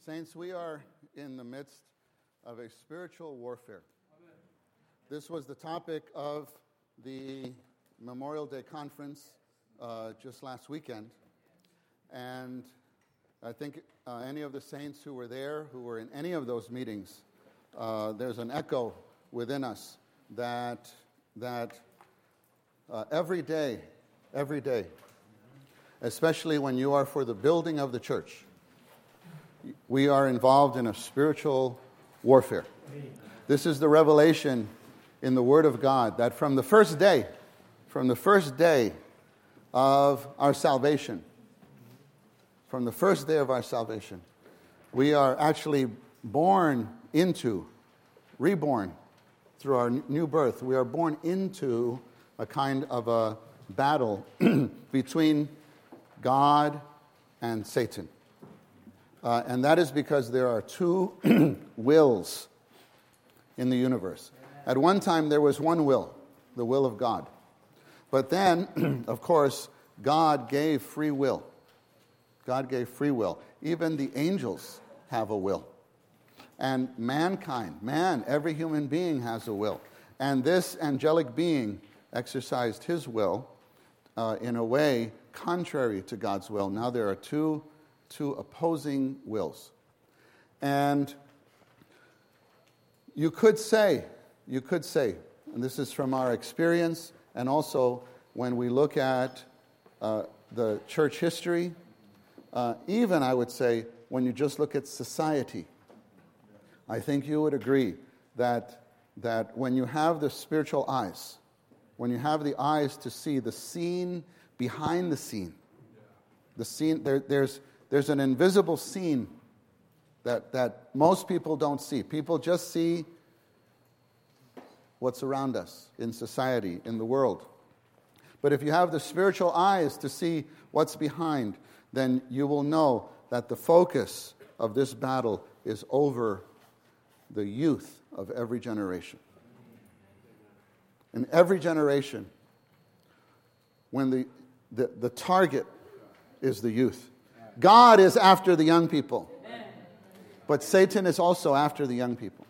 Saints, we are in the midst of a spiritual warfare. This was the topic of the Memorial Day conference just last weekend. And I think any of the saints who were there, who were in any of those meetings, there's an echo within us that every day, especially when you are for the building of the church, we are involved in a spiritual warfare. This is the revelation in the Word of God that from the first day of our salvation, we are actually reborn through our new birth. We are born into a kind of a battle between God and Satan. And that is because there are two wills in the universe. At one time, there was one will, the will of God. But then, of course, God gave free will. Even the angels have a will. And mankind, every human being has a will. And this angelic being exercised his will in a way contrary to God's will. Now there are two opposing wills. And you could say, and this is from our experience, and also when we look at the church history, even I would say when you just look at society, I think you would agree that when you have the spiritual eyes, when you have the eyes to see the scene behind the scene, there's an invisible scene that most people don't see. People just see what's around us in society, in the world. But if you have the spiritual eyes to see what's behind, then you will know that the focus of this battle is over the youth of every generation. In every generation, when the target is the youth. God is after the young people. But Satan is also after the young people.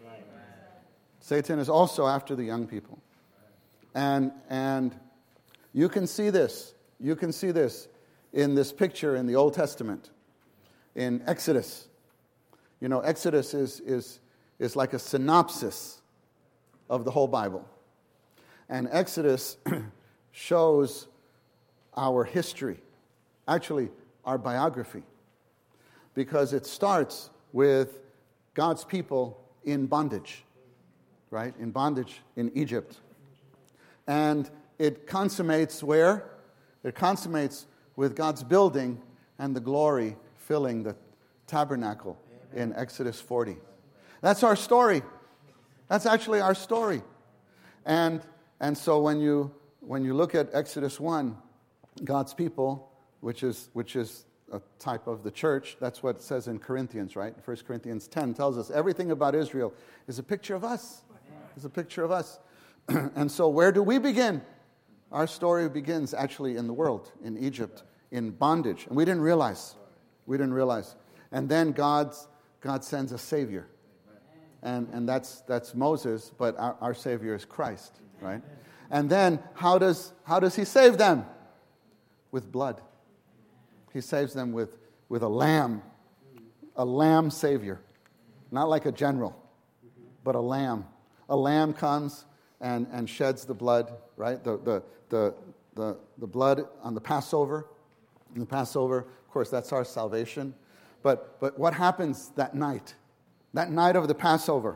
And you can see this. You can see this in this picture in the Old Testament. In Exodus. You know, Exodus is like a synopsis of the whole Bible. And Exodus shows our history. Actually, our biography, because it starts with God's people in bondage, right? In bondage in Egypt. And it consummates where? It consummates with God's building and the glory filling the tabernacle in Exodus 40. That's our story. That's actually our story. And so when you look at Exodus 1, God's people, which is a type of the church. That's what it says in Corinthians, right? 1 Corinthians 10 tells us everything about Israel is a picture of us. It's a picture of us. And so where do we begin? Our story begins actually in the world, in Egypt, in bondage. And we didn't realize. And then God sends a Savior. And that's Moses, but our Savior is Christ, right? And then how does he save them? With blood. He saves them with a lamb Savior. Not like a general, but a lamb. A lamb comes and sheds the blood, right? The blood on the Passover. In the Passover, of course, that's our salvation. But what happens that night? That night of the Passover.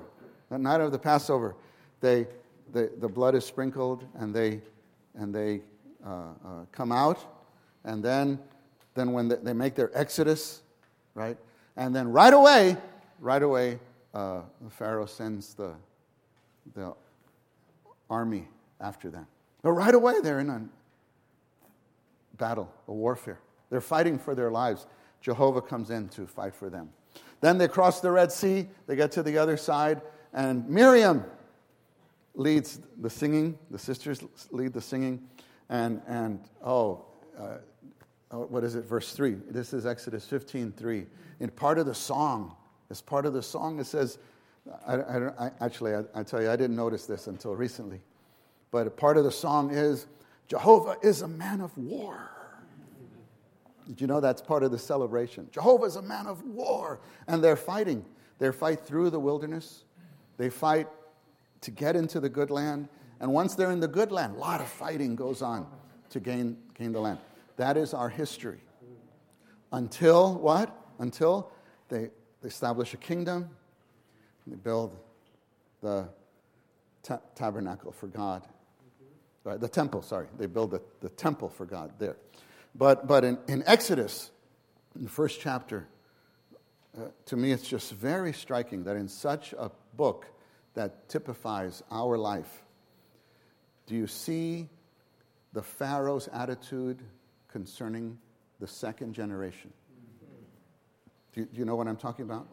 The blood is sprinkled and they come out. And then when they make their exodus, right? And then right away, Pharaoh sends the army after them. But right away, they're in a battle, a warfare. They're fighting for their lives. Jehovah comes in to fight for them. Then they cross the Red Sea. They get to the other side. And Miriam leads the singing. The sisters lead the singing. What is it? Verse 3. This is Exodus 15:3. In part of the song, As part of the song, it says, I tell you, I didn't notice this until recently. But part of the song is, Jehovah is a man of war. Did you know that's part of the celebration? Jehovah is a man of war. And they're fighting. They fight through the wilderness. They fight to get into the good land. And once they're in the good land, a lot of fighting goes on to gain the land. That is our history. Until what? Until they establish a kingdom. They build the tabernacle for God. Right, the temple, sorry. They build the temple for God there. But in Exodus, in the first chapter, to me it's just very striking that in such a book that typifies our life, do you see the Pharaoh's attitude concerning the second generation? Do you know what I'm talking about?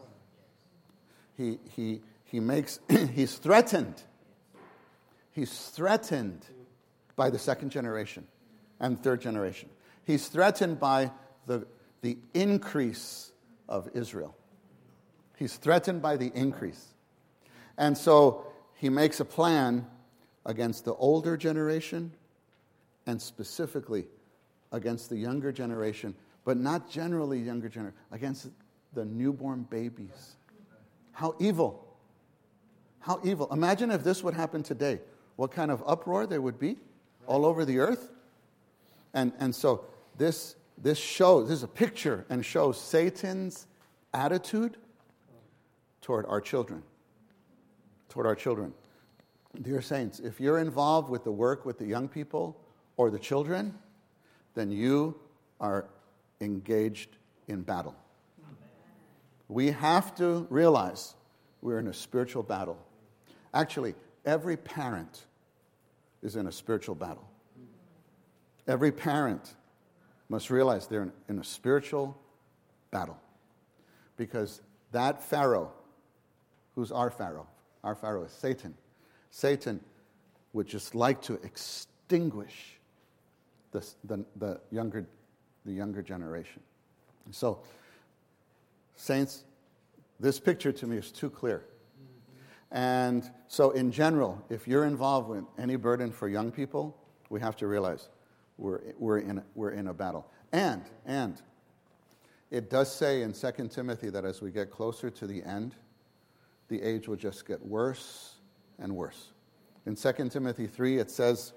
He makes, he's threatened. He's threatened by the second generation and third generation. He's threatened by the increase of Israel. He's threatened by the increase. And so he makes a plan against the older generation and specifically against the younger generation, but not generally younger generation, against the newborn babies. How evil. How evil. Imagine if this would happen today. What kind of uproar there would be all over the earth. And so this shows, this is a picture and shows Satan's attitude toward our children. Toward our children. Dear saints, if you're involved with the work with the young people or the children, then you are engaged in battle. We have to realize we're in a spiritual battle. Actually, every parent is in a spiritual battle. Every parent must realize they're in a spiritual battle. Because that Pharaoh, who's our Pharaoh? Our Pharaoh is Satan. Satan would just like to extinguish the younger generation. So, saints, this picture to me is too clear. And so in general, if you're involved with any burden for young people, we have to realize we're in a battle. And it does say in 2 Timothy that as we get closer to the end, the age will just get worse and worse. In 2 Timothy 3, it says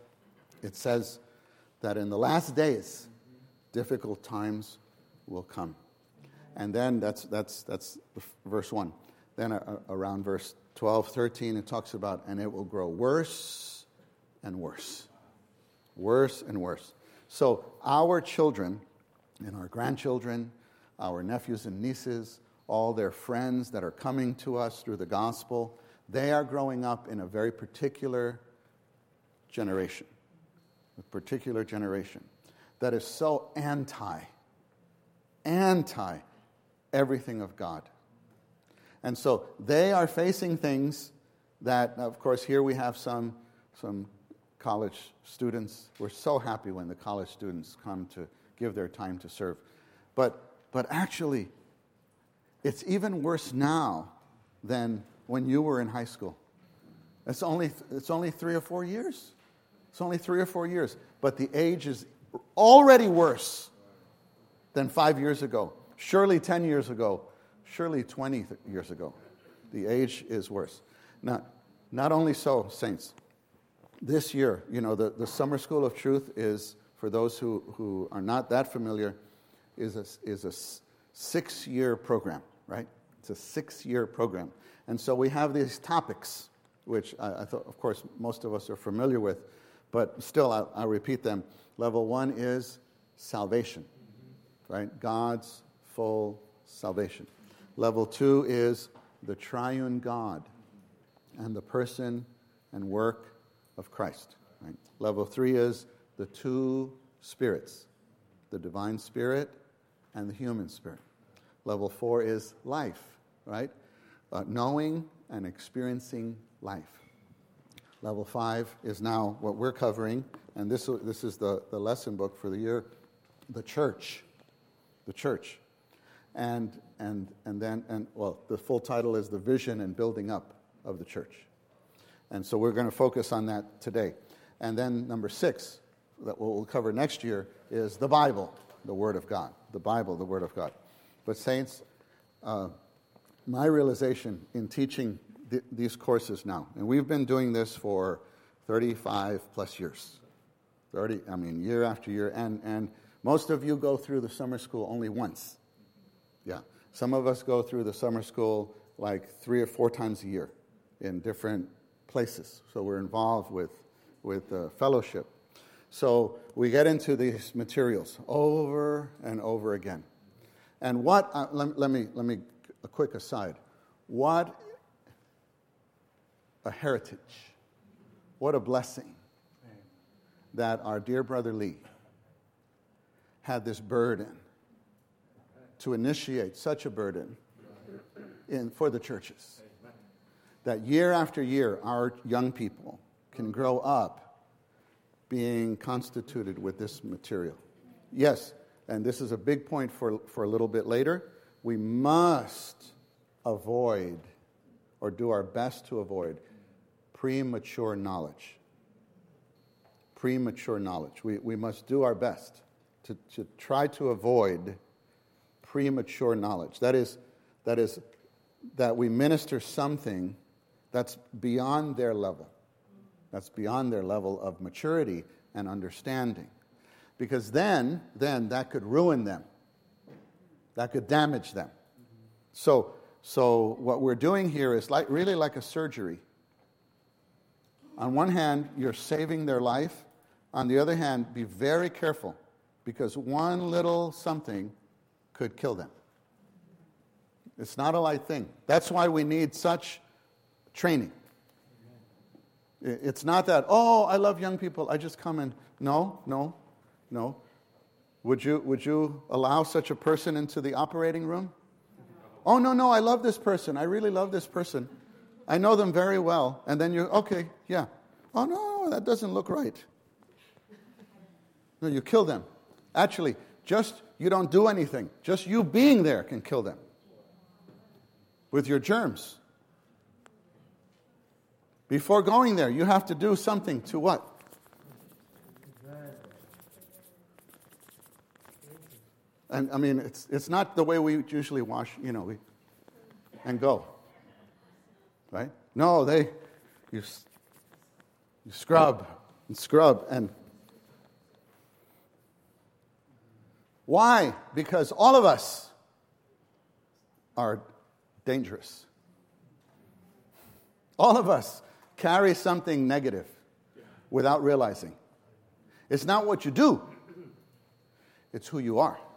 that in the last days, difficult times will come. And then that's verse 1. Then around verse 12, 13, it talks about, and it will grow worse and worse. Worse and worse. So our children and our grandchildren, our nephews and nieces, all their friends that are coming to us through the gospel, they are growing up in a very particular generation. A particular generation that is so anti everything of God. And so they are facing things that, of course, here we have some college students. We're so happy when the college students come to give their time to serve. But actually, it's even worse now than when you were in high school. It's only 3 or 4 years. It's only 3 or 4 years. But the age is already worse than 5 years ago. Surely 10 years ago. Surely 20 years ago. The age is worse. Now, not only so, saints, this year, the Summer School of Truth is, for those who are not that familiar, is a 6-year program, right? It's a 6-year program. And so we have these topics, which I thought, of course, most of us are familiar with, but still, I'll repeat them. Level 1 is salvation, right? God's full salvation. Level 2 is the triune God and the person and work of Christ. Right? Level 3 is the two spirits, the divine spirit and the human spirit. Level 4 is life, right? Knowing and experiencing life. Level 5 is now what we're covering, and this is the lesson book for the year, the church. The church. And the full title is The Vision and Building Up of the Church. And so we're going to focus on that today. And then number 6, that we'll cover next year, is the Bible, the Word of God. The Bible, the Word of God. But saints, my realization in teaching these courses now, and we've been doing this for 35 plus years. Year after year. And most of you go through the summer school only once. Yeah. Some of us go through the summer school like 3 or 4 times a year in different places. So we're involved with fellowship. So we get into these materials over and over again. And what, let me, a quick aside. What a heritage. What a blessing that our dear brother Lee had this burden to initiate such a burden for the churches. That year after year, our young people can grow up being constituted with this material. Yes, and this is a big point for a little bit later, we must avoid, or do our best to avoid, premature knowledge. Premature knowledge. We must do our best to try to avoid premature knowledge. That is that we minister something that's beyond their level. That's beyond their level of maturity and understanding. Because then that could ruin them. That could damage them. So what we're doing here is really like a surgery. On one hand, you're saving their life. On the other hand, be very careful, because one little something could kill them. It's not a light thing. That's why we need such training. It's not that, I love young people, I just come and... No. Would you allow such a person into the operating room? Oh, no, I love this person. I really love this person. I know them very well. And then okay, yeah. Oh, no, that doesn't look right. No, you kill them. Actually, you don't do anything. Just you being there can kill them. With your germs. Before going there, you have to do something to what? And I mean, it's not the way we usually wash, and go. Right? No, you scrub and why? Because all of us are dangerous. All of us carry something negative without realizing. It's not what you do. It's who you are.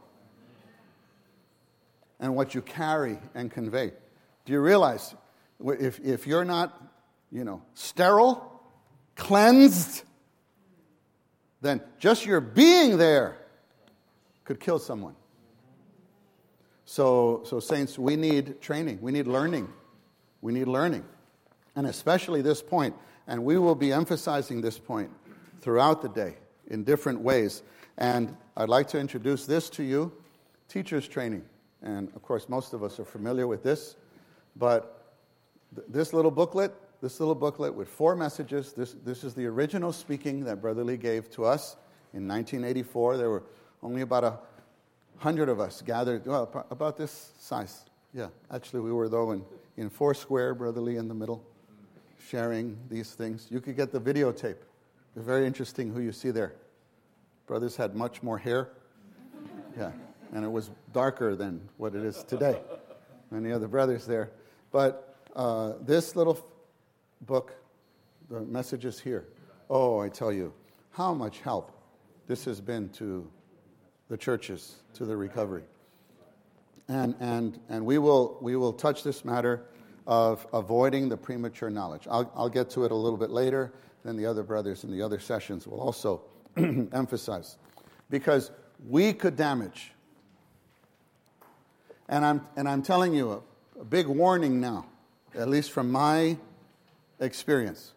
And what you carry and convey. Do you realize if you're not, sterile, cleansed, then just your being there could kill someone. So saints, we need training. We need learning. We need learning. And especially this point. And we will be emphasizing this point throughout the day in different ways. And I'd like to introduce this to you, teacher's training. And, of course, most of us are familiar with this. But this little booklet with 4 messages, this is the original speaking that Brother Lee gave to us in 1984. There were only about 100 of us gathered, about this size. Yeah, actually we were, though, in 4 square, Brother Lee in the middle, sharing these things. You could get the videotape. It's very interesting who you see there. Brothers had much more hair. Yeah. And it was darker than what it is today. Many other brothers there. But this little book, the messages here, I tell you, how much help this has been to the churches, to the recovery. And we will touch this matter of avoiding the premature knowledge. I'll get to it a little bit later. Then the other brothers in the other sessions will also emphasize. Because we could damage. And I'm telling you a big warning now, at least from my experience.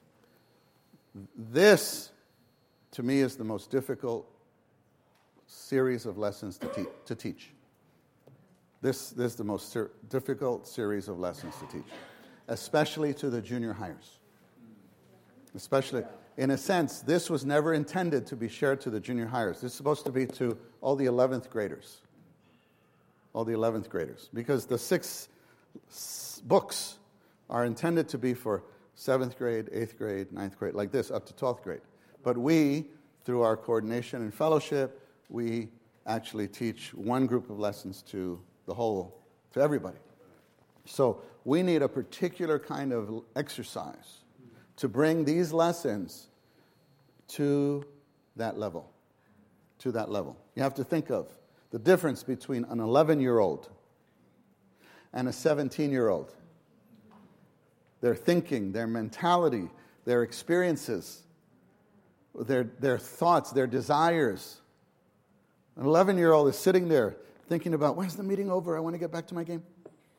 This, to me, is the most difficult series of lessons to teach. This is the most difficult series of lessons to teach, especially to the junior hires. Especially, in a sense, this was never intended to be shared to the junior hires. This is supposed to be to all the 11th graders. All the 11th graders. Because the 6 books are intended to be for 7th grade, 8th grade, 9th grade, like this, up to 12th grade. But we, through our coordination and fellowship, we actually teach one group of lessons to everybody. So we need a particular kind of exercise to bring these lessons to that level. To that level. You have to think of the difference between an 11-year-old and a 17-year-old. Their thinking, their mentality, their experiences, their thoughts, their desires. An 11-year-old is sitting there thinking about, when's the meeting over? I want to get back to my game.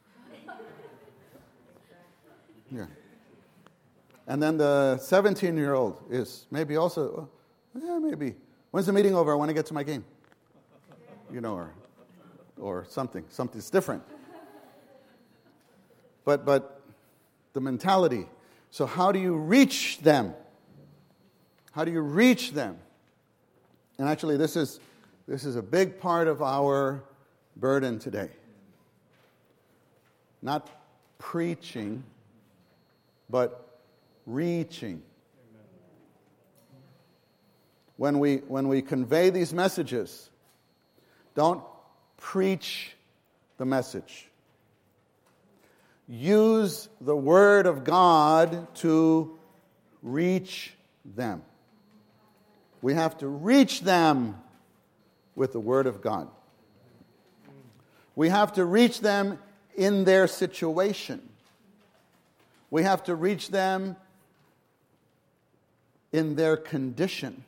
Yeah. And then the 17-year-old is maybe also, maybe, when's the meeting over? I want to get to my game. Or something. Something's different. But the mentality. So how do you reach them? How do you reach them? And actually, this is a big part of our burden today. Not preaching, but reaching. When we convey these messages, don't preach the message. Use the Word of God to reach them. We have to reach them with the Word of God. We have to reach them in their situation. We have to reach them in their condition.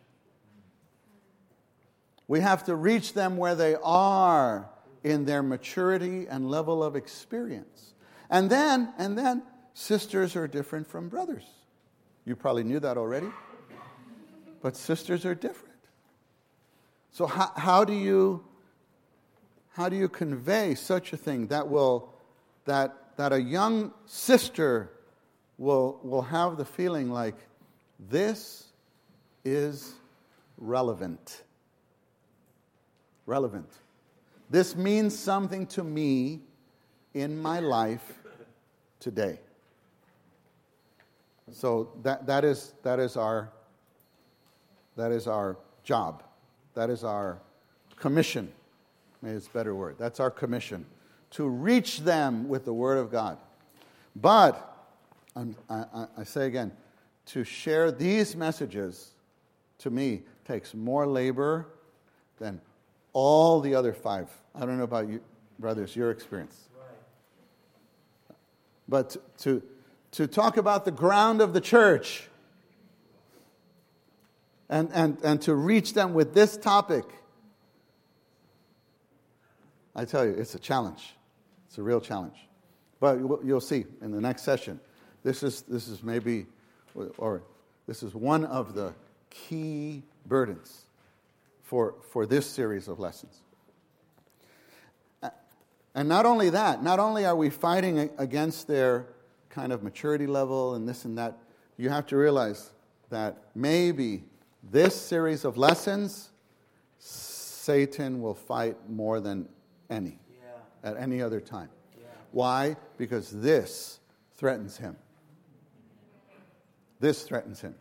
We have to reach them where they are in their maturity and level of experience. And then, sisters are different from brothers. You probably knew that already. But sisters are different. So how do you convey such a thing that a young sister will have the feeling like, this is relevant. Relevant. This means something to me in my life today. So that is our job. That is our commission. Maybe it's a better word. That's our commission. To reach them with the Word of God. But, I say again, to share these messages, to me, takes more labor than all the other 5. I don't know about you, brothers, your experience. But to talk about the ground of the church and to reach them with this topic, I tell you, it's a challenge. It's a real challenge. But you'll see in the next session, this is maybe, or this is one of the key burdens for this series of lessons. And not only that, not only are we fighting against their kind of maturity level and this and that, you have to realize that maybe this series of lessons, Satan will fight more than any at any other time. Yeah. Why? Because this threatens him. This threatens him.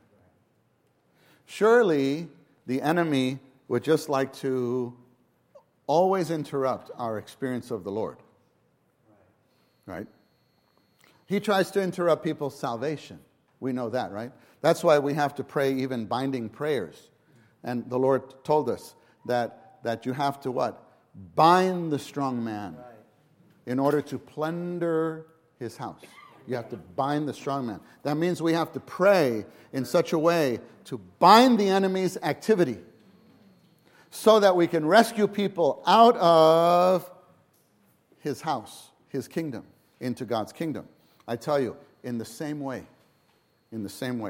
Surely the enemy would just like to always interrupt our experience of the Lord. Right? He tries to interrupt people's salvation. We know that, right? That's why we have to pray even binding prayers. And the Lord told us that you have to what? Bind the strong man in order to plunder his house. You have to bind the strong man. That means we have to pray in such a way to bind the enemy's activity so that we can rescue people out of his house, his kingdom, into God's kingdom. I tell you, in the same way, in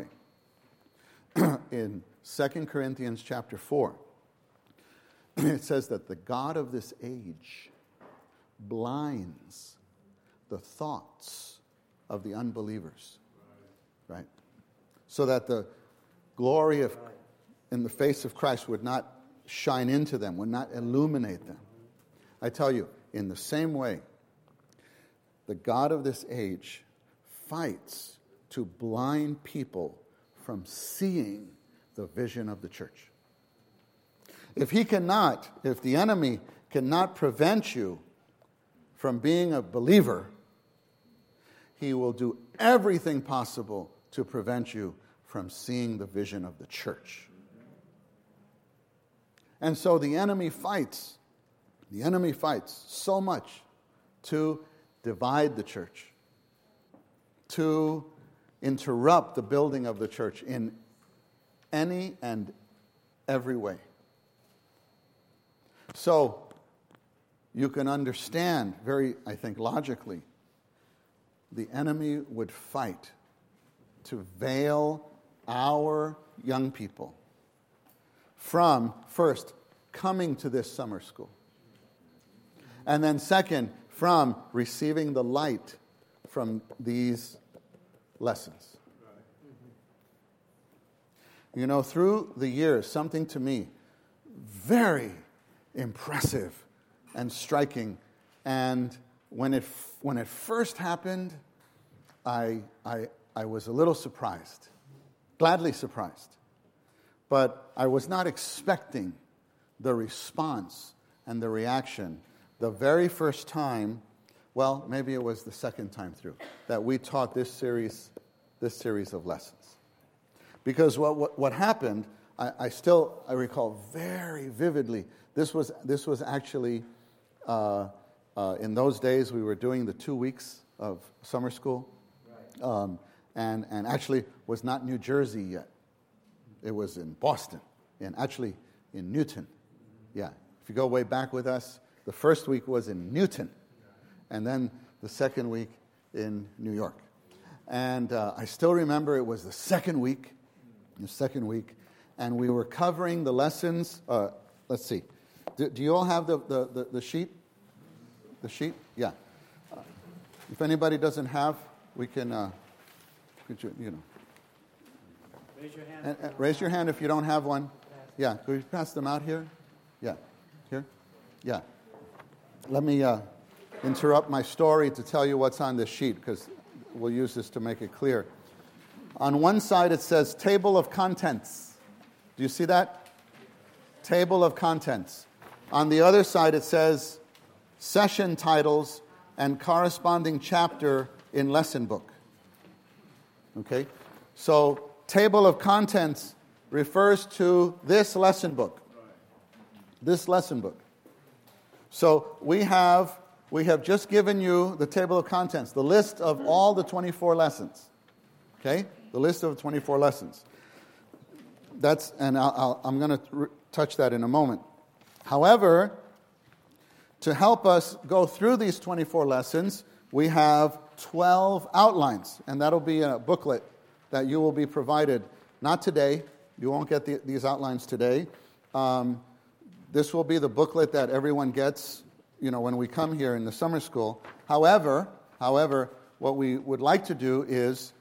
2 Corinthians chapter 4, it says that the God of this age blinds the thoughts of the unbelievers, right? So that the glory of in the face of Christ would not shine into them, would not illuminate them. I tell you, in the same way, the God of this age fights to blind people from seeing the vision of the church. If the enemy cannot prevent you from being a believer, he will do everything possible to prevent you from seeing the vision of the church. And so the enemy fights so much to divide the church, to interrupt the building of the church in any and every way. So you can understand very, I think, logically, the enemy would fight to veil our young people from, first, coming to this summer school. And then second, from receiving the light from these lessons. You know, through the years, something to me very impressive and striking. And when it first happened, I was a little surprised, gladly surprised. But I was not expecting the response and the reaction the very first time, well, maybe it was the second time through, that we taught this series of lessons. Because what happened, I recall very vividly. This was actually in those days we were doing the 2 weeks of summer school, and actually was not New Jersey yet. It was in Boston, and actually in Newton. Yeah, if you go way back with us, the first week was in Newton, and then the second week in New York. And I still remember it was the second week, and we were covering the lessons. Let's see. Do you all have the sheet? The sheet? Yeah. If anybody doesn't have, we can, Raise your hand. Raise your hand if you don't have one. Yeah. Could you pass them out here? Yeah. Here? Yeah. Let me interrupt my story to tell you what's on this sheet, because we'll use this to make it clear. On one side it says table of contents. Do you see that? Table of contents. On the other side it says session titles and corresponding chapter in lesson book. Okay? So table of contents refers to this lesson book. This lesson book. So we have just given you the table of contents, the list of all the 24 lessons. Okay? The list of 24 lessons. I'm going to touch that in a moment. However, to help us go through these 24 lessons, we have 12 outlines, and that'll be a booklet that you will be provided. Not today. You won't get these outlines today. This will be the booklet that everyone gets, when we come here in the summer school. However, what we would like to do is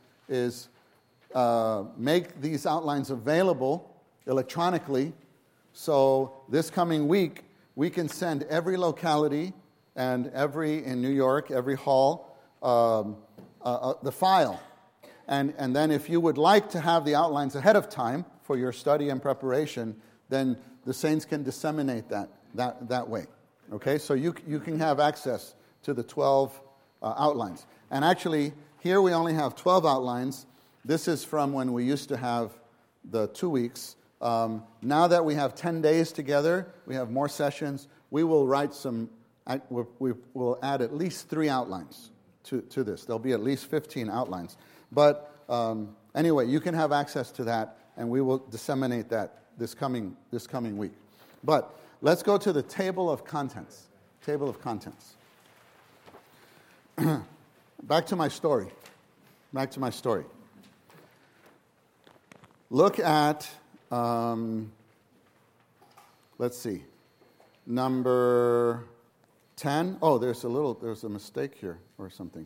make these outlines available electronically. So this coming week, we can send every locality and in New York, every hall, the file. And then if you would like to have the outlines ahead of time for your study and preparation, then the saints can disseminate that way. Okay, so you can have access to the 12 outlines. And actually, here we only have 12 outlines. This is from when we used to have the 2 weeks. Now that we have 10 days together, we have more sessions. We will write we will add at least 3 outlines to this. There'll be at least 15 outlines. But anyway, you can have access to that, and we will disseminate that this coming week. But let's go to the table of contents. Table of contents. Back to my story. Look at, let's see, number 10. Oh, there's a mistake here or something.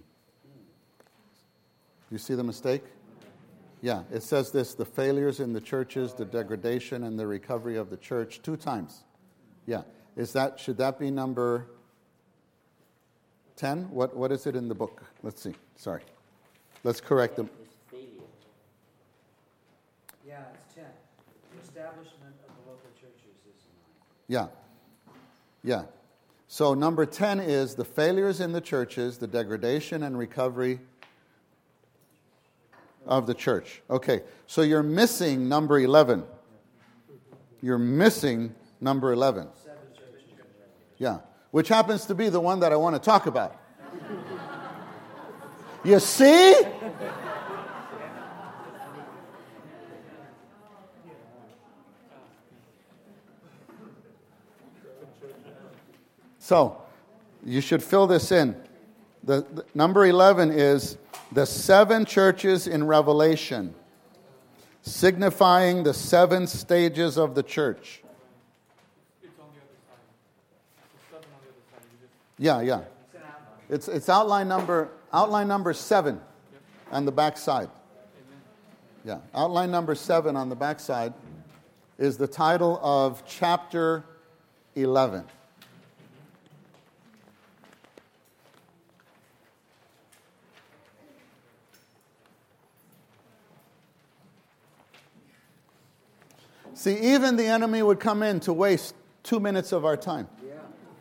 You see the mistake? Yeah, it says this, the failures in the churches, the degradation and the recovery of the church, 2 times. Yeah. Should that be number 10? What is it in the book? Let's see. Sorry. Let's correct them. Yeah, it's 10. The establishment of the local churches is 9. Yeah. Yeah. So number 10 is the failures in the churches, the degradation and recovery of the church. Okay, so you're missing number 11. You're missing number 11. Yeah, which happens to be the one that I want to talk about. You see? So, you should fill this in. The number 11 is the 7 churches in Revelation, signifying the 7 stages of the church. It's on the other side. It's 7 on the other side. Yeah. It's outline number 7 on the back side. Yeah, outline number 7 on the back side is the title of chapter 11. See, even the enemy would come in to waste 2 minutes of our time. Yeah.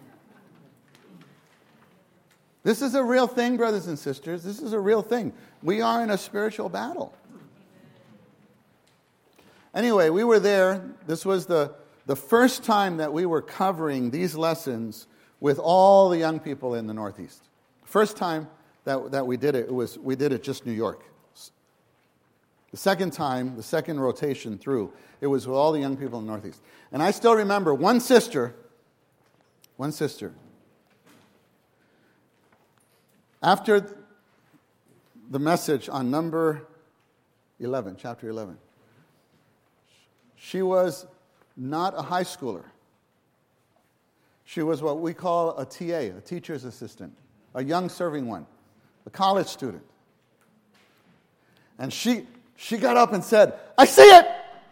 This is a real thing, brothers and sisters. This is a real thing. We are in a spiritual battle. Anyway, we were there. This was the first time that we were covering these lessons with all the young people in the Northeast. First time that we did it, we did it just New York. The second time, the second rotation through, it was with all the young people in the Northeast. And I still remember one sister, after the message on number 11, chapter 11, she was not a high schooler. She was what we call a TA, a teacher's assistant, a young serving one, a college student. And she got up and said, I see it!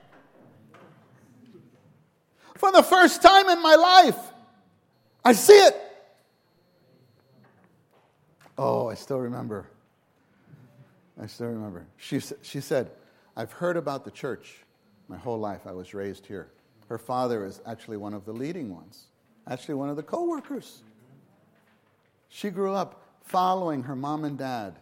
For the first time in my life, I see it! Oh, I still remember. She said, I've heard about the church my whole life. I was raised here. Her father is actually one of the leading ones, actually one of the co-workers. She grew up following her mom and dad.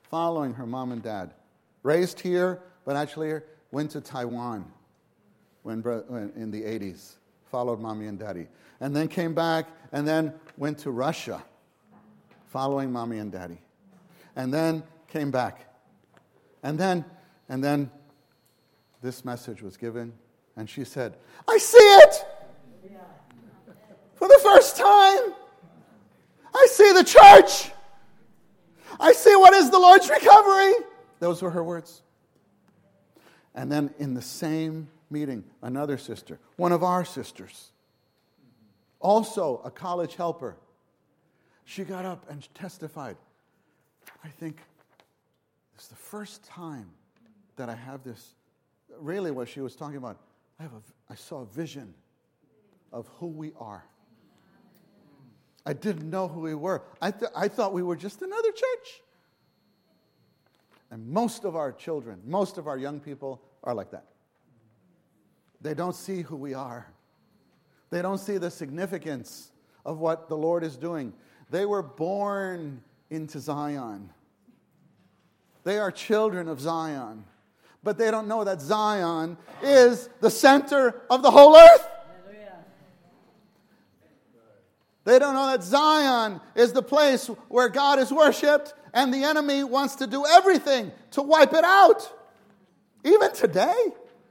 Raised here, but actually went to Taiwan when in the 80s. Followed mommy and daddy. And then came back and then went to Russia, following mommy and daddy. And then came back. And then this message was given, and she said, I see it! For the first time, I see the church! I see what is the Lord's recovery! Those were her words. And then in the same meeting, another sister, one of our sisters, also a college helper, she got up and testified. I think it's the first time that I have this, really what she was talking about, I saw a vision of who we are. I didn't know who we were. I thought we were just another church. And most of our children, most of our young people are like that. They don't see who we are. They don't see the significance of what the Lord is doing. They were born into Zion. They are children of Zion. But they don't know that Zion is the center of the whole earth. They don't know that Zion is the place where God is worshipped and the enemy wants to do everything to wipe it out. Even today,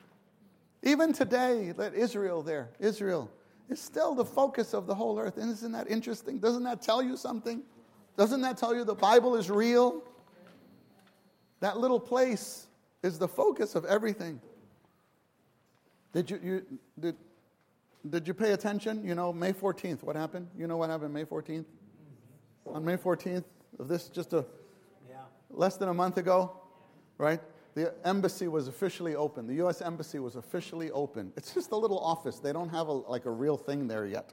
that Israel is still the focus of the whole earth. And isn't that interesting? Doesn't that tell you something? Doesn't that tell you the Bible is real? That little place is the focus of everything. Did you pay attention? You know, May 14th, what happened? You know what happened May 14th? On May 14th of this, Yeah. less than a month ago, right? The embassy was officially open. The U.S. embassy was officially open. It's just a little office. They don't have a real thing there yet.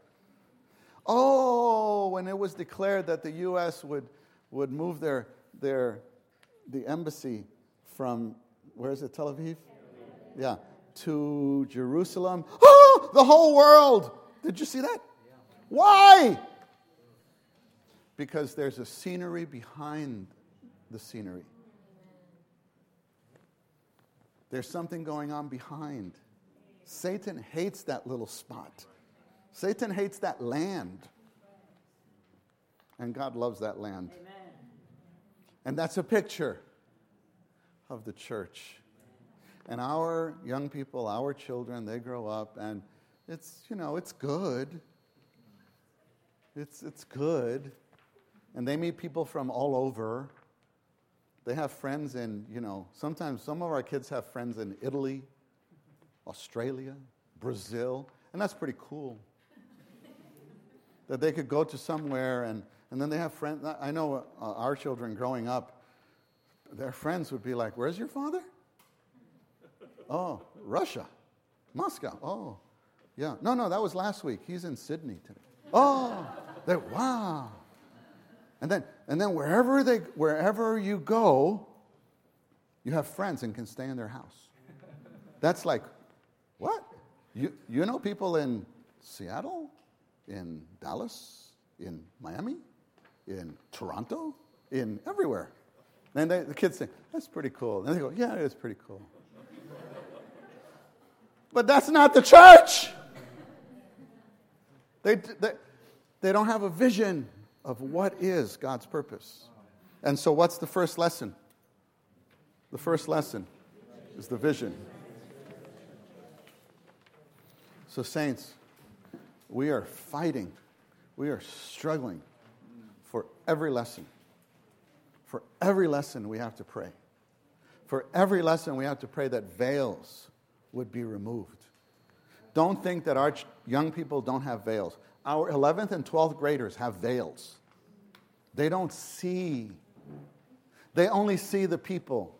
Oh, when it was declared that the U.S. would move the embassy from, where is it, Tel Aviv? Yeah, to Jerusalem. Oh, the whole world. Did you see that? Yeah. Why? Because there's a scenery behind the scenery. There's something going on behind. Satan hates that little spot. Satan hates that land. And God loves that land. Amen. And that's a picture of the church. And our young people, our children, they grow up and it's good. It's good. And they meet people from all over. They have friends in, sometimes some of our kids have friends in Italy, Australia, Brazil, and that's pretty cool. That they could go to somewhere and then they have friends. I know our children growing up, their friends would be like, "Where's your father?" "Oh, Russia, Moscow." "Oh, yeah. No, that was last week. He's in Sydney today." "Oh, wow." And then wherever you go, you have friends and can stay in their house. That's like, what? You know people in Seattle, in Dallas, in Miami, in Toronto, in everywhere. And the kids say, "That's pretty cool." And they go, "Yeah, it is pretty cool." But that's not the church. They don't have a vision of what is God's purpose. And so what's the first lesson? The first lesson is the vision. So saints, we are fighting. We are struggling for every lesson. For every lesson we have to pray. For every lesson we have to pray that veils would be removed. Don't think that our young people don't have veils. Our 11th and 12th graders have veils. They don't see. They only see the people.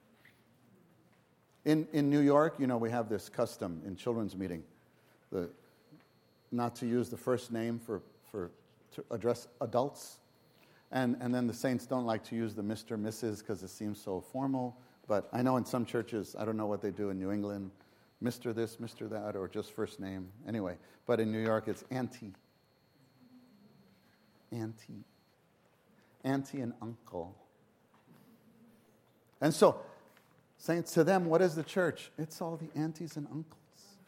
In New York, we have this custom in children's meeting, not to use the first name to address adults. And then the saints don't like to use the Mr., Mrs. because it seems so formal. But I know in some churches, I don't know what they do in New England, Mr. this, Mr. that, or just first name. Anyway, but in New York, it's auntie. Auntie. Auntie and uncle. And so, saints, to them, what is the church? It's all the aunties and uncles.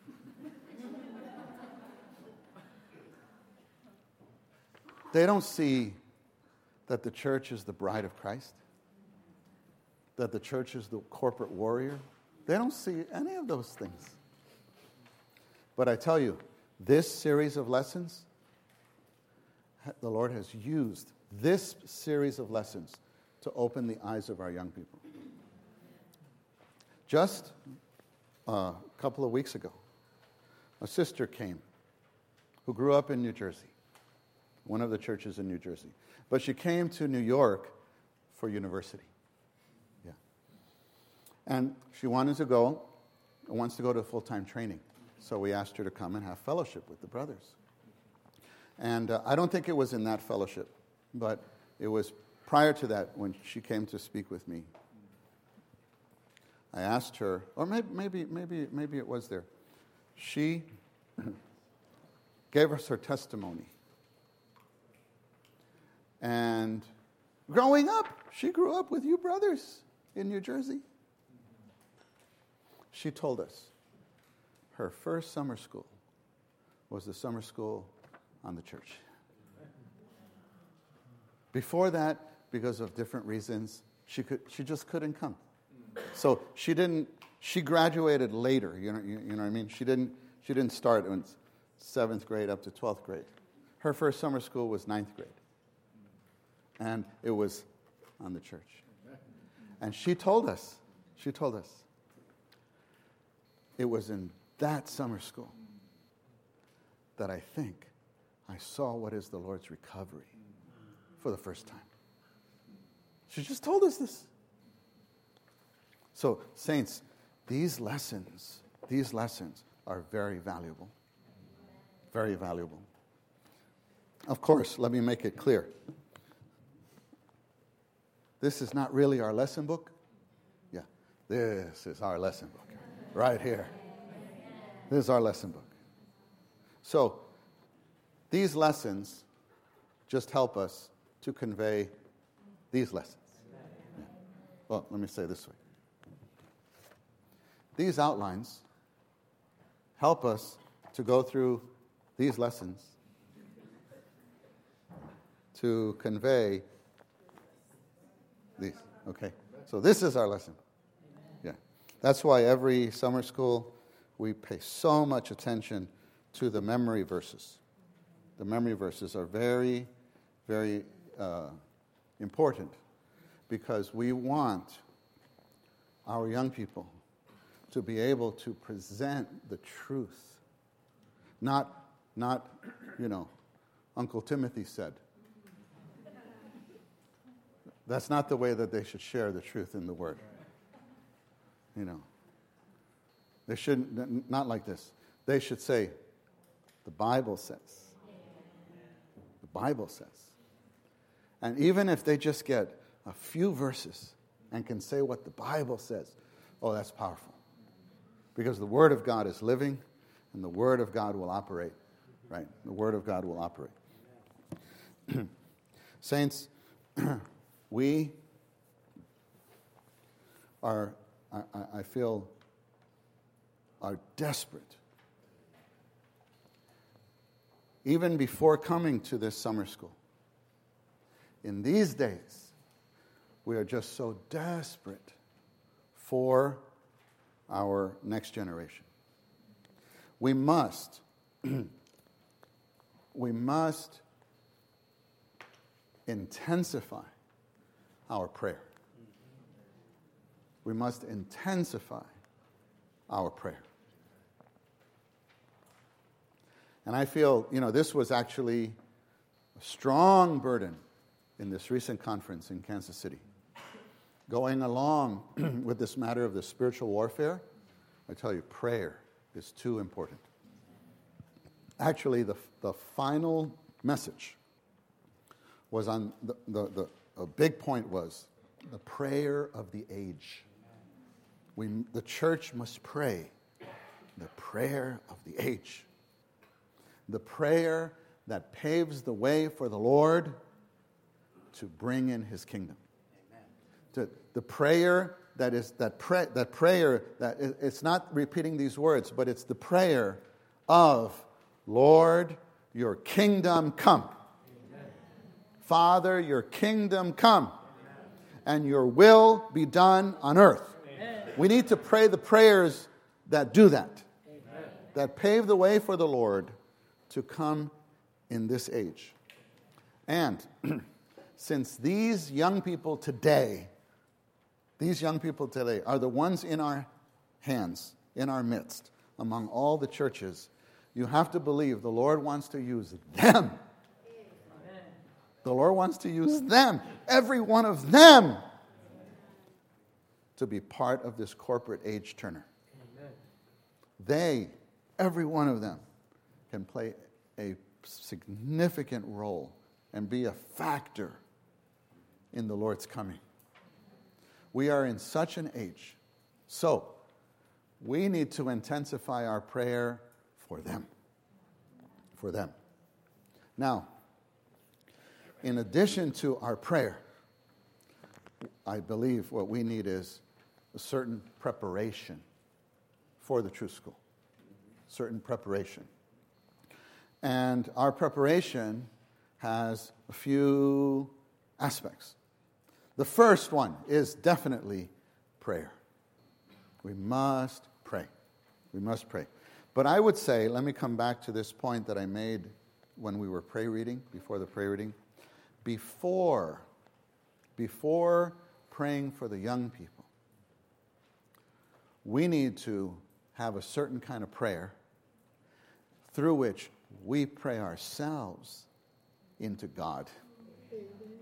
They don't see that the church is the bride of Christ, that the church is the corporate warrior. They don't see any of those things. But I tell you, this series of lessons, the Lord has used this series of lessons to open the eyes of our young people. Just a couple of weeks ago, a sister came who grew up in New Jersey, one of the churches in New Jersey. But she came to New York for university. Yeah. And she wants to go to full-time training. So we asked her to come and have fellowship with the brothers. And I don't think it was in that fellowship, but it was prior to that when she came to speak with me. I asked her, or maybe it was there. She gave us her testimony. And growing up, she grew up with you brothers in New Jersey. She told us her first summer school was the summer school on the church. Before that, because of different reasons, she just couldn't come. So she graduated later, you know what I mean? She didn't start in 7th grade up to 12th grade. Her first summer school was 9th grade. And it was on the church. And she told us, it was in that summer school that I think I saw what is the Lord's recovery for the first time. She just told us this. So, saints, these lessons are very valuable. Very valuable. Of course, let me make it clear. This is not really our lesson book. Yeah, this is our lesson book. Right here. This is our lesson book. So, these lessons just help us to convey these lessons. Yeah. Well, let me say it this way. These outlines help us to go through these lessons to convey these. Okay? So this is our lesson. Yeah. That's why every summer school we pay so much attention to the memory verses. The memory verses are very, very important because we want our young people to be able to present the truth. Not, Uncle Timothy said. That's not the way that they should share the truth in the Word. They shouldn't, not like this. They should say, the Bible says. The Bible says. And even if they just get a few verses and can say what the Bible says, oh, that's powerful. Because the Word of God is living, and the Word of God will operate. Right? The Word of God will operate. Saints, we are, I feel, are desperate. Even before coming to this summer school. In these days, we are just so desperate for our next generation. We must intensify our prayer. We must intensify our prayer. And I feel, this was actually a strong burden in this recent conference in Kansas City. Going along with this matter of the spiritual warfare, I tell you, prayer is too important. Actually, the final message was on a big point was the prayer of the age. The church must pray the prayer of the age. The prayer that paves the way for the Lord to bring in His kingdom. Amen. The prayer that is it's not repeating these words, but it's the prayer of Lord, your kingdom come. Amen. Father, your kingdom come. Amen. And your will be done on earth. Amen. We need to pray the prayers that do that. Amen. That pave the way for the Lord to come in this age. And since these young people today are the ones in our hands, in our midst, among all the churches, you have to believe the Lord wants to use them. Amen. The Lord wants to use them, every one of them, to be part of this corporate age turner. Amen. Every one of them, can play a significant role and be a factor in the Lord's coming. We are in such an age. So, we need to intensify our prayer for them. For them. Now, in addition to our prayer, I believe what we need is a certain preparation for the Truth School. Certain preparation. And our preparation has a few aspects. The first one is definitely prayer. We must pray. We must pray. But I would say, let me come back to this point that I made when we were before the prayer reading. Before praying for the young people, we need to have a certain kind of prayer through which we pray ourselves into God.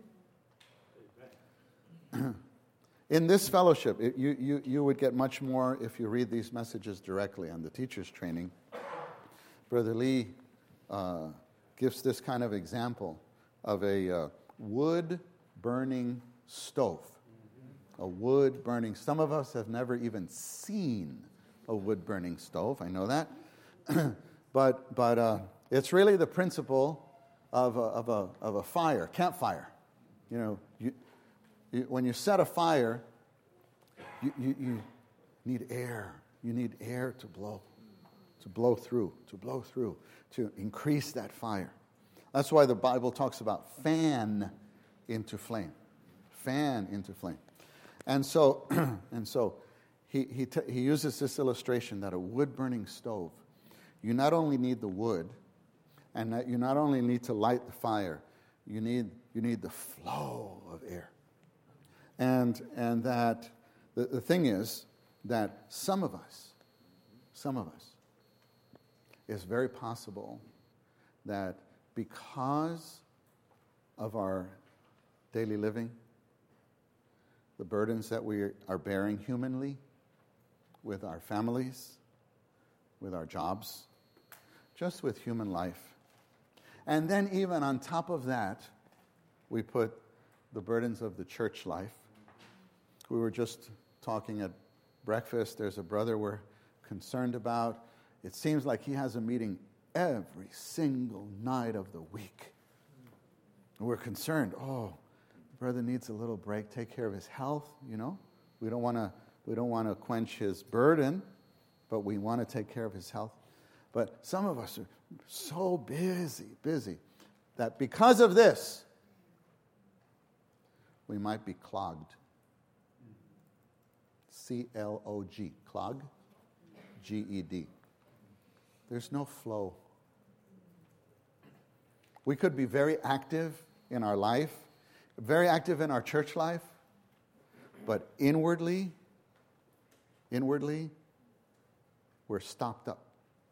in this fellowship, you would get much more if you read these messages directly on the teacher's training. Brother Lee gives this kind of example of a wood-burning stove. A wood-burning. Some of us have never even seen a wood-burning stove. I know that. but it's really the principle of a fire, campfire. You know, when you set a fire, you need air. You need air to blow through, to increase that fire. That's why the Bible talks about fan into flame. Fan into flame. And so he uses this illustration that a wood-burning stove, you not only need the wood, and that you not only need to light the fire, you need the flow of air. And that the thing is that some of us, it's very possible that because of our daily living, the burdens that we are bearing humanly, with our families, with our jobs, just with human life. And then even on top of that, we put the burdens of the church life. We were just talking at breakfast. There's a brother we're concerned about. It seems like he has a meeting every single night of the week. And we're concerned. Oh, brother needs a little break. Take care of his health. You know, we don't want to quench his burden, but we want to take care of his health. But some of us are so busy that because of this, we might be clogged. C-L-O-G, clog, G-E-D. There's no flow. We could be very active in our life, very active in our church life, but inwardly, we're stopped up.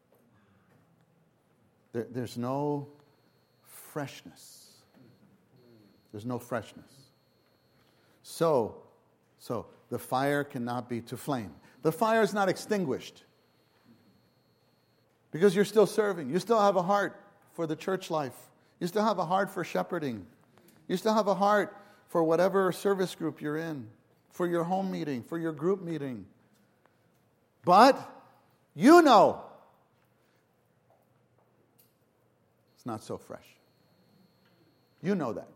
There's no freshness. There's no freshness. So the fire cannot be to flame. The fire is not extinguished because you're still serving. You still have a heart for the church life. You still have a heart for shepherding. You still have a heart for whatever service group you're in, for your home meeting, for your group meeting. But you know it's not so fresh. You know that.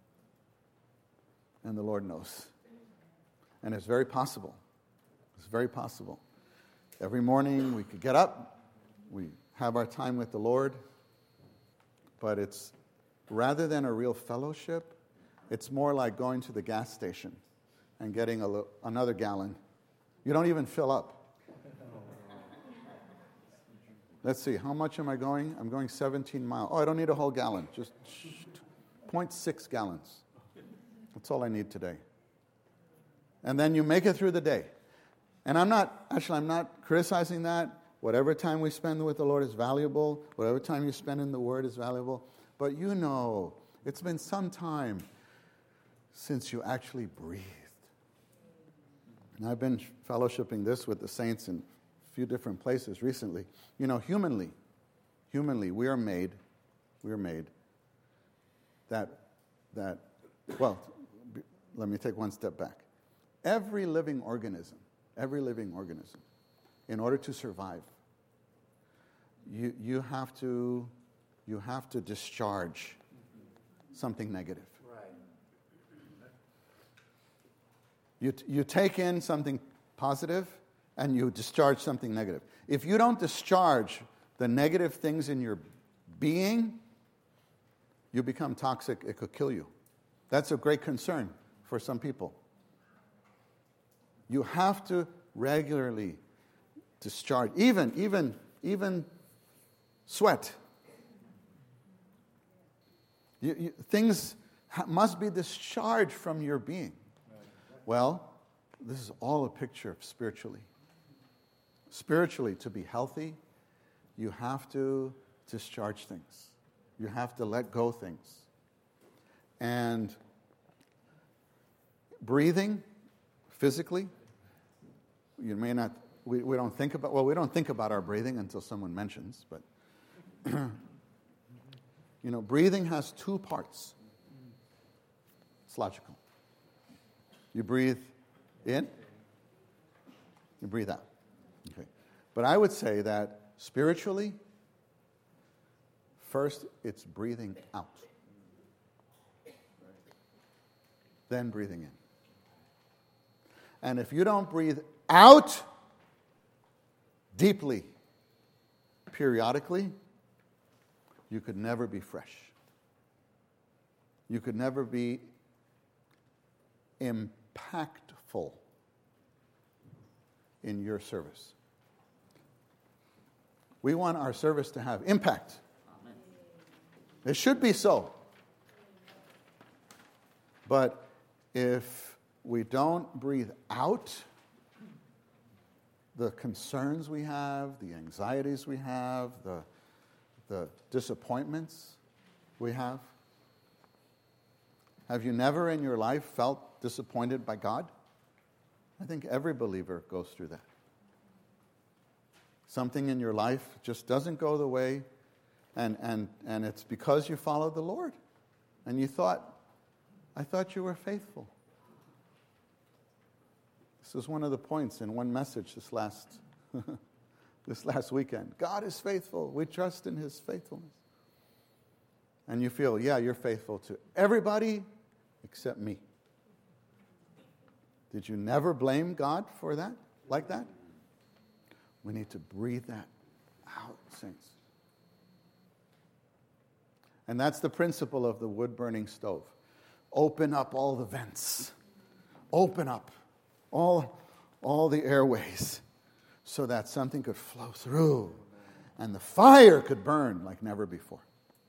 And the Lord knows. And it's very possible. It's very possible. Every morning we could get up, we have our time with the Lord, but it's rather than a real fellowship, it's more like going to the gas station and getting another gallon. You don't even fill up. Let's see, how much am I going? I'm going 17 miles. Oh, I don't need a whole gallon, just 0.6 gallons. That's all I need today. And then you make it through the day. And I'm not criticizing that. Whatever time we spend with the Lord is valuable. Whatever time you spend in the Word is valuable. But you know, it's been some time since you actually breathed. And I've been fellowshipping this with the saints in a few different places recently. You know, humanly, we are made that, well, let me take one step back. Every living organism, in order to survive, you have to discharge something negative. Right. You take in something positive and you discharge something negative. If you don't discharge the negative things in your being, you become toxic. It could kill you. That's a great concern for some people. You have to regularly discharge, even sweat. Things must be discharged from your being. Well, this is all a picture of spiritually. Spiritually, to be healthy, you have to discharge things. You have to let go things. And breathing physically, you may not, we don't think about, well, we don't think about our breathing until someone mentions, but, breathing has two parts. It's logical. You breathe in, you breathe out. Okay. But I would say that spiritually, first it's breathing out, then breathing in. And if you don't breathe out deeply, periodically, you could never be fresh. You could never be impactful in your service. We want our service to have impact. Amen. It should be so. But if we don't breathe out the concerns we have, the anxieties we have, the disappointments we have you never in your life felt disappointed by God? I think every believer goes through that. Something in your life just doesn't go the way, and it's because you followed the Lord. And you thought, I thought you were faithful. This was one of the points in one message this last weekend. God is faithful. We trust in His faithfulness. And you feel, yeah, you're faithful to everybody except me. Did you never blame God for that, like that? We need to breathe that out, saints. And that's the principle of the wood-burning stove. Open up all the vents. Open up all the airways so that something could flow through and the fire could burn like never before.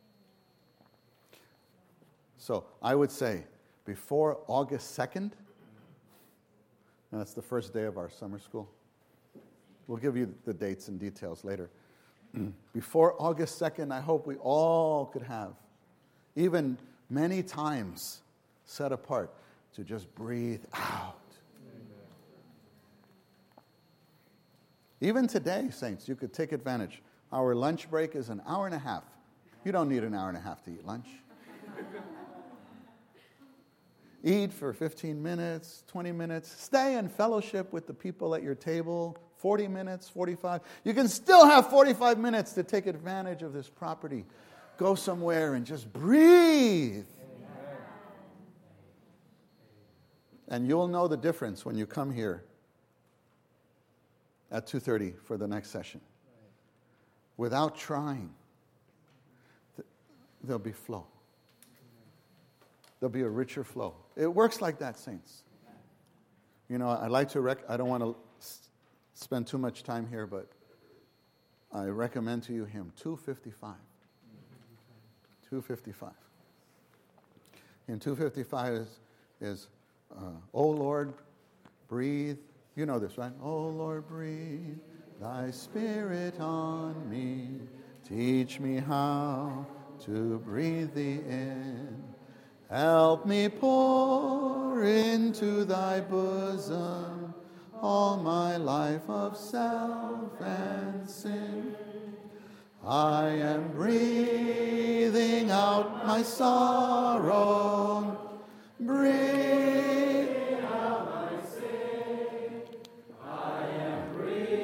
So I would say before August 2nd, and that's the first day of our summer school. We'll give you the dates and details later. Before August 2nd, I hope we all could have, even many times set apart, to just breathe out. Even today, saints, you could take advantage. Our lunch break is an hour and a half. You don't need an hour and a half to eat lunch. Eat for 15 minutes, 20 minutes. Stay in fellowship with the people at your table, 40 minutes, 45. You can still have 45 minutes to take advantage of this property. Go somewhere and just breathe. And you'll know the difference when you come here at 2:30 for the next session. Without trying, there'll be flow. There'll be a richer flow. It works like that, saints. I'd like to I don't want to spend too much time here, but I recommend to you hymn 255. 255. Hymn 255 is O Lord, breathe. You know this, right? O Lord, breathe thy Spirit on me. Teach me how to breathe thee in. Help me pour into thy bosom all my life of self and sin. I am breathing out my sorrow. Breathe out my sin. I am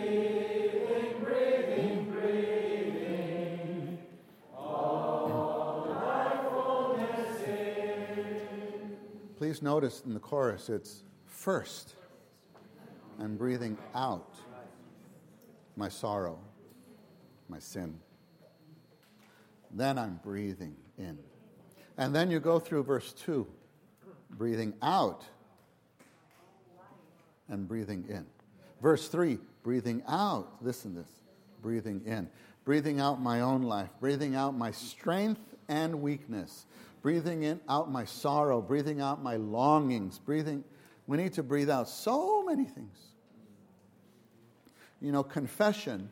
breathing. All thy fullness in. Please notice in the chorus, it's first. I'm breathing out my sorrow, my sin. Then I'm breathing in. And then you go through verse 2, breathing out and breathing in. Verse 3, breathing out, listen to this, breathing in. Breathing out my own life, breathing out my strength and weakness, breathing in out my sorrow, breathing out my longings, we need to breathe out so many things. Confession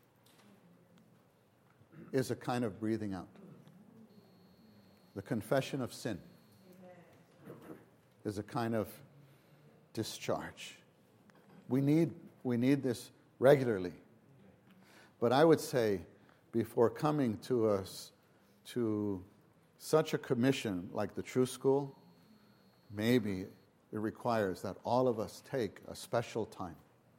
is a kind of breathing out. The confession of sin is a kind of discharge. We need this regularly. But I would say, before coming to us to such a commission like the True School, maybe it requires that all of us take a special time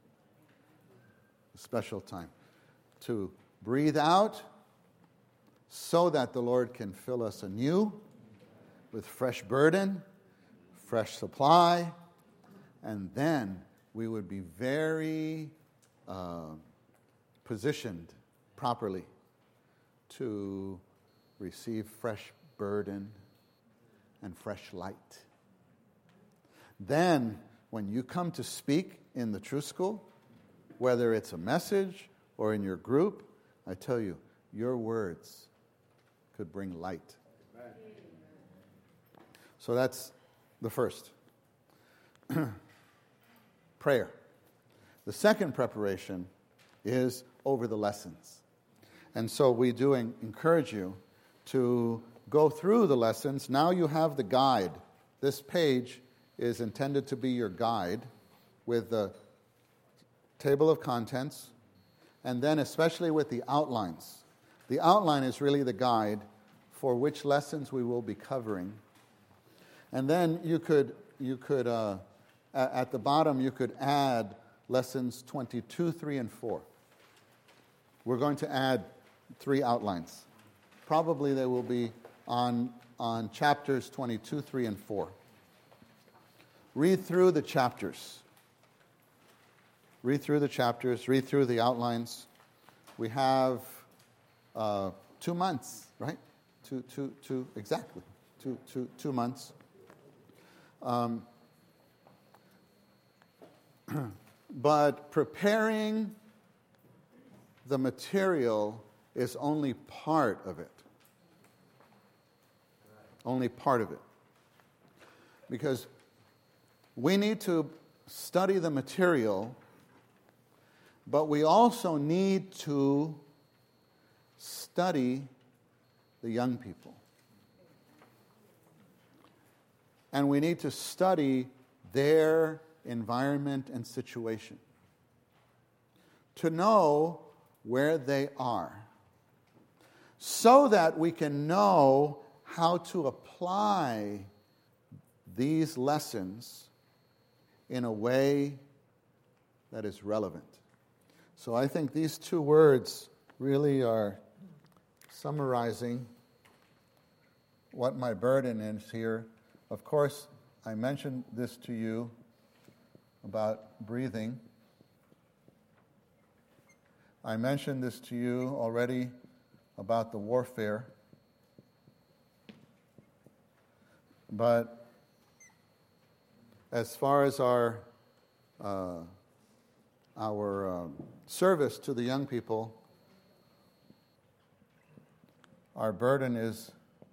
to breathe out so that the Lord can fill us anew with fresh burden, fresh supply, and then we would be very positioned properly to receive fresh burden and fresh light. Then, when you come to speak in the True School, whether it's a message or in your group, I tell you, your words could bring light. Amen. So that's the first. Prayer. The second preparation is over the lessons. And so we do encourage you to go through the lessons. Now you have the guide. This page is intended to be your guide with the table of contents, and then especially with the outlines. The outline is really the guide for which lessons we will be covering. And then you could at the bottom, you could add lessons 22, 3, and 4. We're going to add 3 outlines. Probably they will be on chapters 22, 3, and 4. Read through the chapters. Read through the outlines. We have 2 months, right? Exactly. 2 months. But preparing the material is only part of it. Only part of it. Because we need to study the material, but we also need to study the young people. And we need to study their environment and situation to know where they are, so that we can know how to apply these lessons in a way that is relevant. So I think these 2 words really are summarizing what my burden is here. Of course, I mentioned this to you about breathing. I mentioned this to you already about the warfare. But as far as our service to the young people, our burden is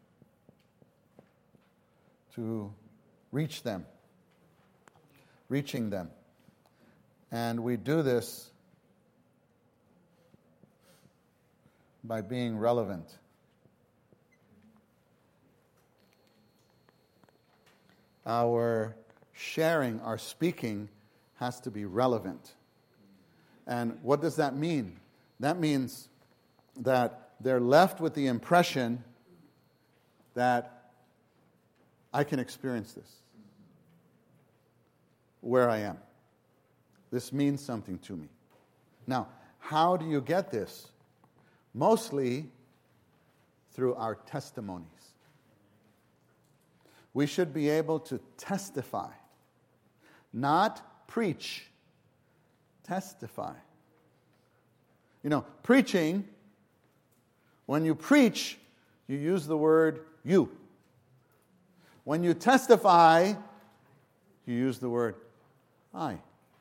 to reaching them. And we do this by being relevant. Our sharing, our speaking has to be relevant. And what does that mean? That means that they're left with the impression that I can experience this where I am. This means something to me. Now, how do you get this? Mostly through our testimonies. We should be able to testify, not preach, testify. You know, preaching, when you preach, you use the word you. When you testify, you use the word I.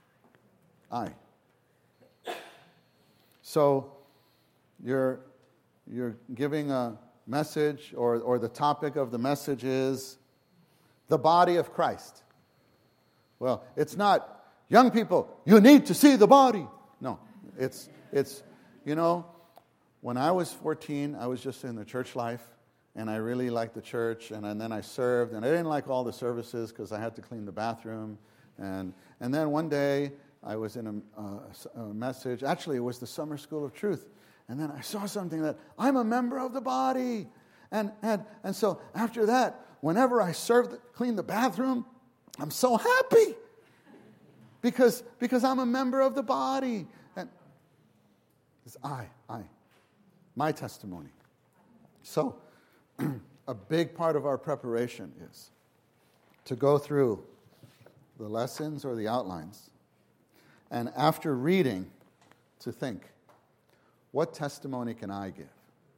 So you're giving a message, or the topic of the message is the body of Christ. Well, it's not, young people, you need to see the body. No, it's you know, when I was 14, I was just in the church life, and I really liked the church, and then I served, and I didn't like all the services because I had to clean the bathroom, And then one day I was in a message. Actually, it was the Summer School of Truth. And then I saw something that I'm a member of the body. And so after that, whenever I clean the bathroom, I'm so happy because I'm a member of the body. And it's my testimony. So a big part of our preparation is to go through the lessons or the outlines, and after reading, to think, what testimony can I give?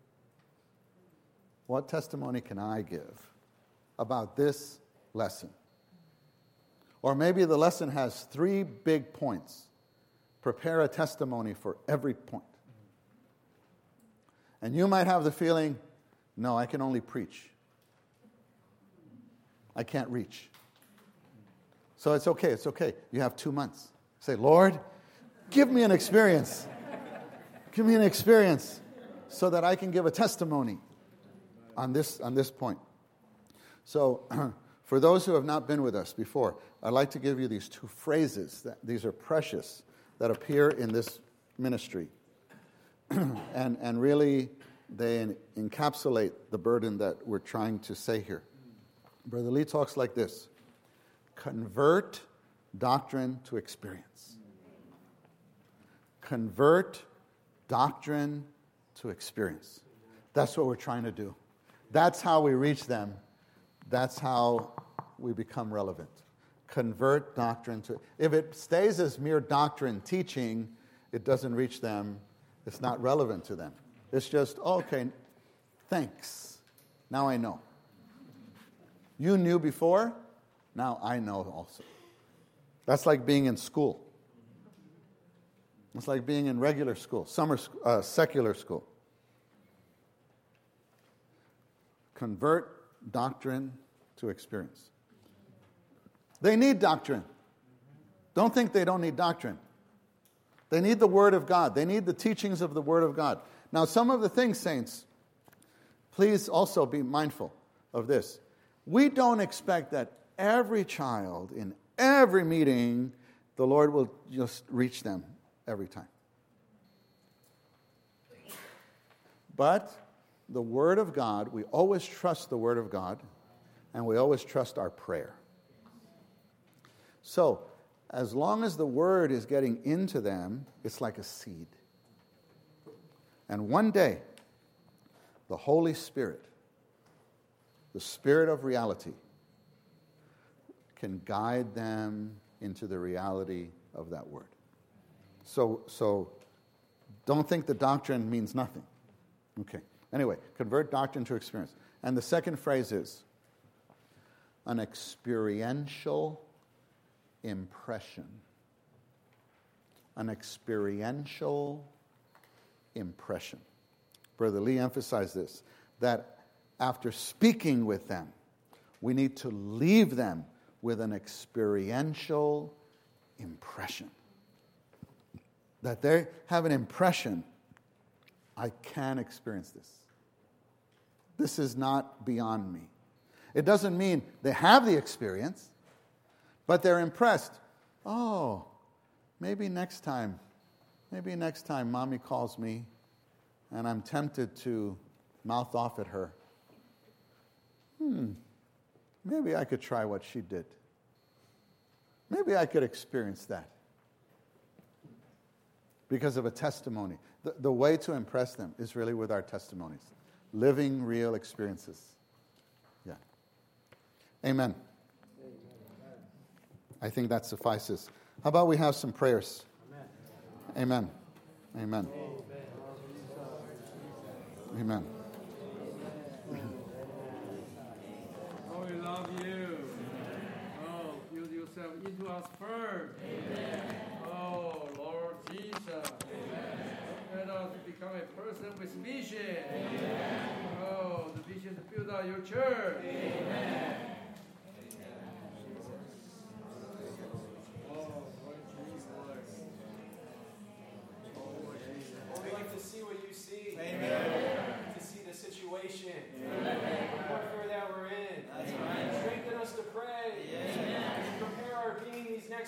What testimony can I give about this lesson? Or maybe the lesson has 3 big points. Prepare a testimony for every point. And you might have the feeling, no, I can only preach. I can't reach. So it's okay. You have 2 months. Say, Lord, give me an experience. Give me an experience so that I can give a testimony on this point. So for those who have not been with us before, I'd like to give you these 2 phrases. These are precious, that appear in this ministry. and really, they encapsulate the burden that we're trying to say here. Brother Lee talks like this: convert doctrine to experience. Convert doctrine to experience. That's what we're trying to do. That's how we reach them. That's how we become relevant. Convert doctrine to... If it stays as mere doctrine teaching, it doesn't reach them. It's not relevant to them. It's just, okay, thanks. Now I know. You knew before, now I know also. That's like being in school. It's like being in regular school, secular school. Convert doctrine to experience. They need doctrine. Don't think they don't need doctrine. They need the Word of God. They need the teachings of the Word of God. Now, some of the things, saints, please also be mindful of this. We don't expect that every child in every meeting, the Lord will just reach them every time. But the Word of God, we always trust the Word of God, and we always trust our prayer. So, as long as the Word is getting into them, it's like a seed. And one day, the Holy Spirit, the Spirit of reality, can guide them into the reality of that Word. So don't think the doctrine means nothing. Okay. Anyway, convert doctrine to experience. And the second phrase is an experiential impression. An experiential impression. Brother Lee emphasized this, that after speaking with them, we need to leave them with an experiential impression. That they have an impression, I can experience this. This is not beyond me. It doesn't mean they have the experience, but they're impressed. Oh, maybe next time Mommy calls me and I'm tempted to mouth off at her. Maybe I could try what she did. Maybe I could experience that. Because of a testimony. The way to impress them is really with our testimonies. Living real experiences. Yeah. Amen. I think that suffices. How about we have some prayers? Amen. Amen. Amen. Oh, we love you. Oh, build yourself into us first. Amen. Oh, Lord Jesus. Amen. Let us become a person with vision. Amen. Oh, the vision to build out your church. Amen. We like to see what you see. Amen. To see the situation. Amen. The warfare that we're in. That's right. Strengthen us to pray. Amen. To prepare our being these next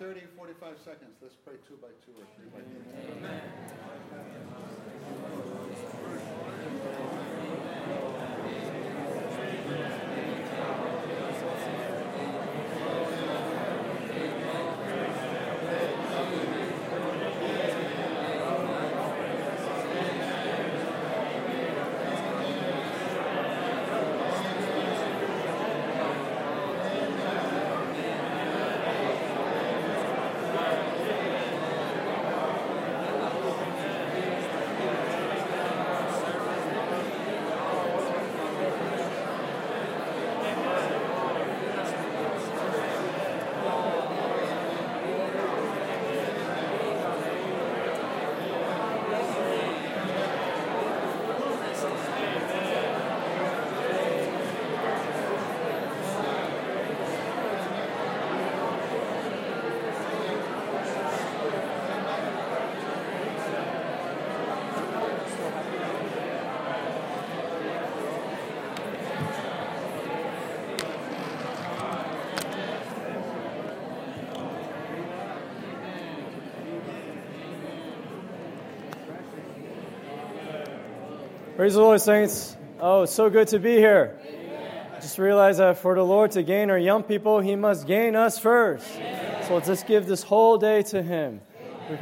30, 45 seconds. Let's pray 2 by 2 or 3 by 3. Amen. Praise the Lord, saints. Oh, it's so good to be here. Amen. Just realize that for the Lord to gain our young people, He must gain us first. Amen. So let's just give this whole day to Him.